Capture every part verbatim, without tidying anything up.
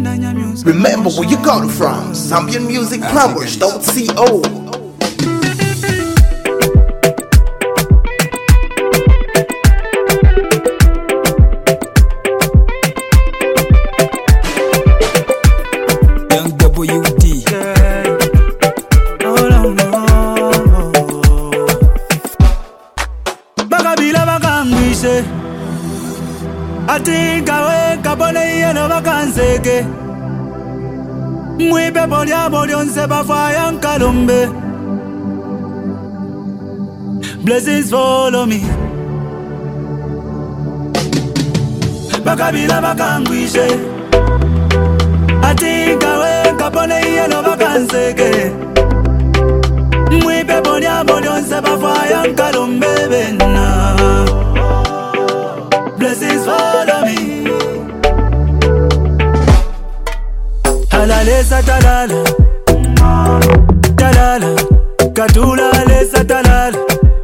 Remember where you got it from. Zambian Music Plumbers dot co. Atinga we kabone yeno bakanseke Mwipe polya bolyonse bafaya nkalumbe Blessings follow me Bakabila bakangwishe Atinga we kabone yeno bakanseke Mwipe polya bolyonse bafaya nkalumbe bena Blessings follow me. Halalesa talala, talala, katula lesa talala,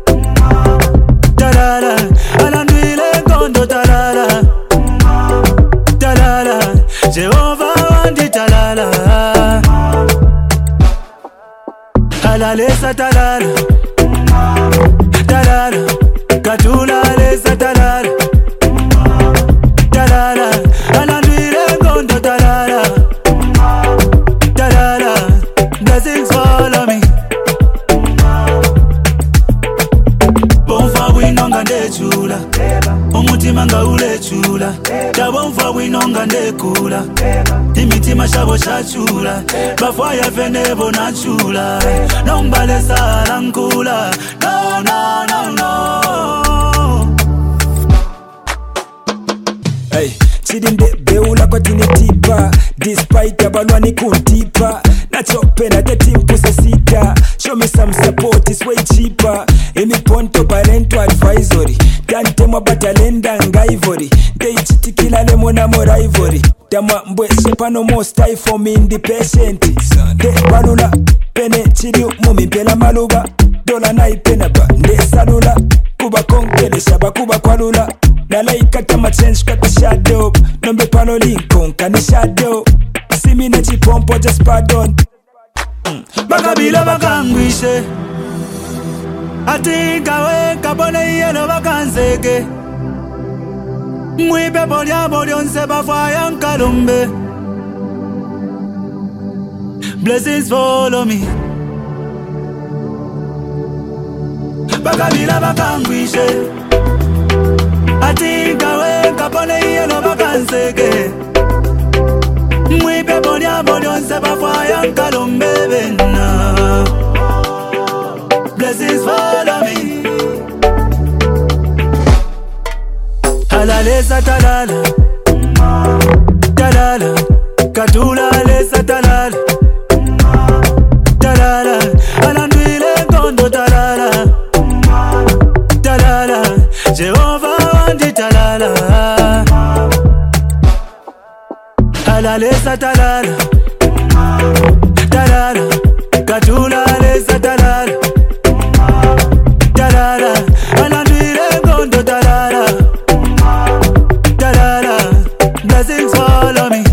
talala, alandwile kondo talala, talala, Jehovah wandi talala. Halalesa talala, talala, katula lesa talala. Talala, alandwile kondo talala, talala, blessings follow me. Bonfa winonga ndechula, umutima nga ulechula. Tabonfa winonga ndekula, imitima shabo shachula. Bafaya fenebo nachula, nombale sala nkula. No, no, no, no. Hey, chidinde beula kwa tini tipa Despite abalwani kuntipa Nachopenda the team puse sita Show me some support, it's way cheaper Emi ponto parento advisory Dante mwa batalenda ngaivori Dei chitikila lemona mora ivory Dama mbwe sepano mo style for me independent De balula, pene chidiu mumi pela maluba Dola na ipena ba, nde salula Kuba konkele shaba kuba kwalula Nala ikata ma change kata shadow Nombe pano Lincoln kani shadow See me na chipompo just pardon mm. Bakabila bakangwishe Atinga we kabone yeno bakanseke Mwipe polya bolyonse bafaya nkalumbe Blessings follow me Bakabila bakangwishe Atinga we kabone yeno bakanseke Mwipe polya bolyonse bafaya nkalumbe bena Blessings follow me Halalesa talala Talala Katula lesa talala Talala Alandwile kondo talala Talala Jehovah wandi talala Halalesa talala Talala Katula lesa talala Talala Alandwile kondo talala Talala Blessings follow me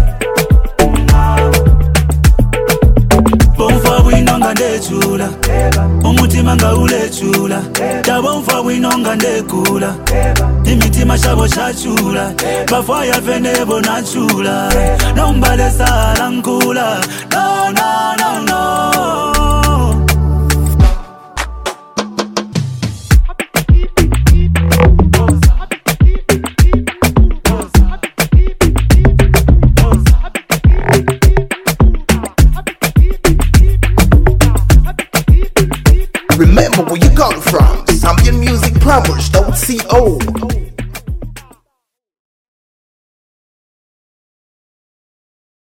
Bonfa winonga ndechula Umutima nga ulechula Tabonfa winonga ndekula Imitima shabo shachula Bafaya fenebo nachula Nombale sala nkula No, no, no, no Remember where you got it from. Zambian Music Plumbers dot co.